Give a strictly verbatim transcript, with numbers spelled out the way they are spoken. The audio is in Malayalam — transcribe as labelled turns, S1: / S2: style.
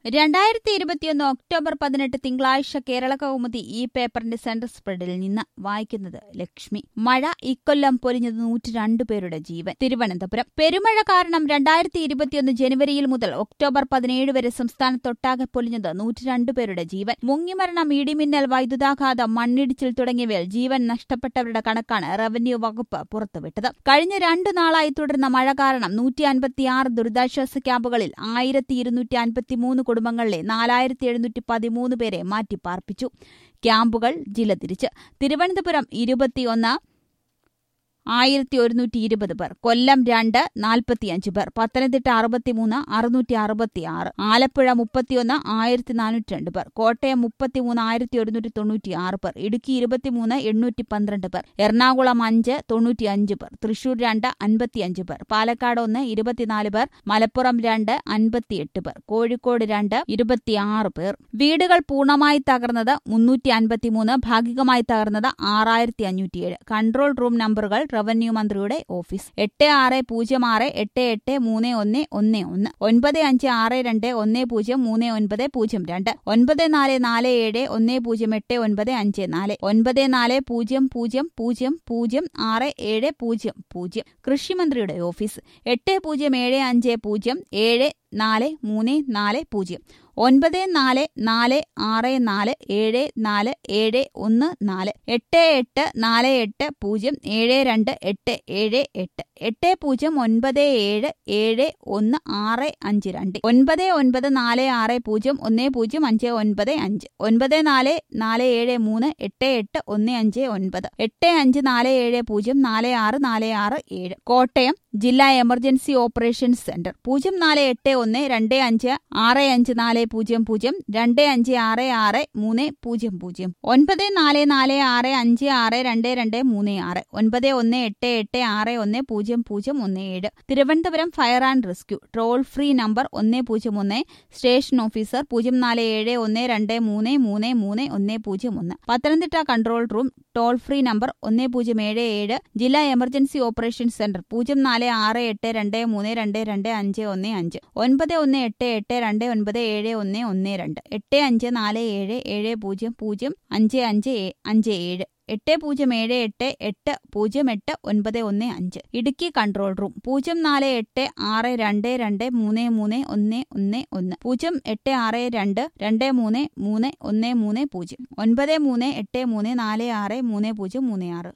S1: രണ്ടായിരത്തി ഇരുപത്തിയൊന്ന് ഒക്ടോബർ പതിനെട്ട് തിങ്കളാഴ്ച കേരള കൗമുദി ഈ പേപ്പറിന്റെ സെന്റർ സ്പ്രെഡിൽ നിന്ന് വായിക്കുന്നത് ലക്ഷ്മി. മഴ ഇക്കൊല്ലം പൊലിഞ്ഞത് നൂറ്റി രണ്ട് പേരുടെ ജീവൻ. തിരുവനന്തപുരം. പെരുമഴ കാരണം രണ്ടായിരത്തി ഇരുപത്തിയൊന്ന് ജനുവരിയിൽ മുതൽ ഒക്ടോബർ പതിനേഴ് വരെ സംസ്ഥാനത്തൊട്ടാകെ പൊലിഞ്ഞത് നൂറ്റി രണ്ട് പേരുടെ ജീവൻ. മുങ്ങിമരണം, ഇടിമിന്നൽ, വൈദ്യുതാഘാതം, മണ്ണിടിച്ചിൽ തുടങ്ങിയവയിൽ ജീവൻ നഷ്ടപ്പെട്ടവരുടെ കണക്കാണ് റവന്യൂ വകുപ്പ് പുറത്തുവിട്ടത്. കഴിഞ്ഞ രണ്ടു നാളായി തുടരുന്ന മഴ കാരണം നൂറ്റി അൻപത്തിയാറ് ദുരിതാശ്വാസ ക്യാമ്പുകളിൽ ആയിരത്തി ഇരുന്നൂറ്റി അൻപത്തിമൂന്ന് കുടുംബങ്ങളിലെ നാലായിരത്തി എഴുന്നൂറ്റി പതിമൂന്ന് പേരെ മാറ്റിപ്പാർപ്പിച്ചു. ക്യാമ്പുകൾ ജില്ല തിരിച്ച്. തിരുവനന്തപുരം ഇരുപത്തിയൊന്ന് ആയിരത്തി ഒരുന്നൂറ്റി ഇരുപത് പേർ, കൊല്ലം രണ്ട് നാൽപ്പത്തിയഞ്ച് പേർ, പത്തനംതിട്ട അറുപത്തിമൂന്ന് അറുന്നൂറ്റി അറുപത്തിയാറ്, ആലപ്പുഴ മുപ്പത്തിയൊന്ന് ആയിരത്തി നാനൂറ്റി രണ്ട് പേർ, കോട്ടയം മുപ്പത്തിമൂന്ന് ആയിരത്തി ഒരുന്നൂറ്റി തൊണ്ണൂറ്റി ആറ് പേർ, ഇടുക്കി ഇരുപത്തിമൂന്ന് എണ്ണൂറ്റി പന്ത്രണ്ട് പേർ, എറണാകുളം അഞ്ച് തൊണ്ണൂറ്റി അഞ്ച് പേർ, തൃശൂർ രണ്ട് അൻപത്തിയഞ്ച് പേർ, പാലക്കാട് ഒന്ന് ഇരുപത്തിനാല് പേർ, മലപ്പുറം രണ്ട് അൻപത്തിയെട്ട് പേർ, കോഴിക്കോട് രണ്ട് ഇരുപത്തിയാറ് പേർ. വീടുകൾ പൂർണ്ണമായി തകർന്നത് മുന്നൂറ്റി അൻപത്തിമൂന്ന്, ഭാഗികമായി തകർന്നത് ആറായിരത്തി അഞ്ഞൂറ്റിയേഴ്. കൺട്രോൾ റൂം നമ്പറുകൾ റവന്യൂ മന്ത്രിയുടെ ഓഫീസ്: എട്ട് ആറ് പൂജ്യം ആറ് എട്ട് എട്ട് മൂന്ന് ഒന്ന് ഒന്ന് ഒന്ന്, ഒൻപത് അഞ്ച് ആറ് രണ്ട് ഒന്ന് പൂജ്യം മൂന്ന് ഒൻപത് പൂജ്യം രണ്ട്, ഒൻപത് നാല് നാല് ഏഴ് ഒന്ന് പൂജ്യം എട്ട് ഒൻപത് അഞ്ച് നാല്, ഒൻപത് നാല് പൂജ്യം പൂജ്യം പൂജ്യം പൂജ്യം ആറ് ഏഴ് പൂജ്യം പൂജ്യം. കൃഷിമന്ത്രിയുടെ ഓഫീസ്: എട്ട് പൂജ്യം ഏഴ് അഞ്ച് പൂജ്യം ഏഴ് നാല് മൂന്ന് നാല് പൂജ്യം, ഒൻപത് നാല് നാല് ആറ് നാല് ഏഴ് നാല് ഏഴ് ഒന്ന് നാല്, എട്ട് എട്ട് നാല് എട്ട് പൂജ്യം ഏഴ് രണ്ട് എട്ട് ഏഴ് എട്ട്, എട്ട് പൂജ്യം ഒൻപത് ഏഴ് ഏഴ് ഒന്ന് ആറ് അഞ്ച് രണ്ട്, ഒൻപത് ഒൻപത് നാല് ആറ് പൂജ്യം ഒന്ന് പൂജ്യം അഞ്ച് ഒൻപത് അഞ്ച്, ഒൻപത് നാല് നാല് ഏഴ് മൂന്ന് എട്ട് എട്ട് ഒന്ന് അഞ്ച് ഒൻപത്, എട്ട് അഞ്ച് നാല് ഏഴ് പൂജ്യം നാല് ആറ് നാല് ആറ് ഏഴ്. കോട്ടയം ജില്ലാ എമർജൻസി ഓപ്പറേഷൻസ് സെന്റർ: പൂജ്യം നാല് എട്ട് ഒന്ന് രണ്ട് അഞ്ച് ആറ് അഞ്ച് നാല് പൂജ്യം പൂജ്യം രണ്ട് അഞ്ച് ആറ് ആറ് മൂന്ന് പൂജ്യം പൂജ്യം, ഒൻപത് നാല് നാല് ആറ് അഞ്ച് ആറ് രണ്ട് രണ്ട് മൂന്ന് ആറ്, ഒൻപത് ഒന്ന് എട്ട് എട്ട് ആറ് ഒന്ന് പൂജ്യം പൂജ്യം ഒന്ന് ഏഴ്. Thiruvananthapuram fire and rescue toll free number ഒന്ന് പൂജ്യം ഒന്ന്, സ്റ്റേഷൻ ഓഫീസർ പൂജ്യം നാല് ഏഴ് ഒന്ന് രണ്ട് മൂന്ന് മൂന്ന് മൂന്ന് ഒന്ന് പൂജ്യം ഒന്ന്. Pathanamthitta control room toll free number ഒന്ന് പൂജ്യം ഏഴ് ഏഴ്, ജില്ലാ എമർജൻസി ഓപ്പറേഷൻസ് സെന്റർ പൂജ്യം നാല് ആറ് എട്ട് രണ്ട് മൂന്ന് രണ്ട് രണ്ട് അഞ്ച് ഒന്ന് അഞ്ച്, ഒൻപത് ഒന്ന് എട്ട് എട്ട് രണ്ട് ഒൻപത് ഏഴ് ഒന്ന് ഒന്ന് രണ്ട്, എട്ട് അഞ്ച് നാല് ഏഴ് ഏഴ് പൂജ്യം പൂജ്യം അഞ്ച് അഞ്ച് അഞ്ച് ഏഴ്, എട്ട് പൂജ്യം ഏഴ് എട്ട് എട്ട് പൂജ്യം എട്ട് ഒൻപത് ഒന്ന് അഞ്ച്. ഇടുക്കി കൺട്രോൾ റൂം പൂജ്യം നാല് എട്ട് ആറ് രണ്ട് രണ്ട് മൂന്ന് മൂന്ന് ഒന്ന് ഒന്ന് ഒന്ന്, പൂജ്യം എട്ട് ആറ് രണ്ട് രണ്ട് മൂന്ന് മൂന്ന് ഒന്ന് മൂന്ന് പൂജ്യം, ഒൻപത് മൂന്ന് എട്ട് മൂന്ന് നാല് ആറ് മൂന്ന് പൂജ്യം മൂന്ന് ആറ്.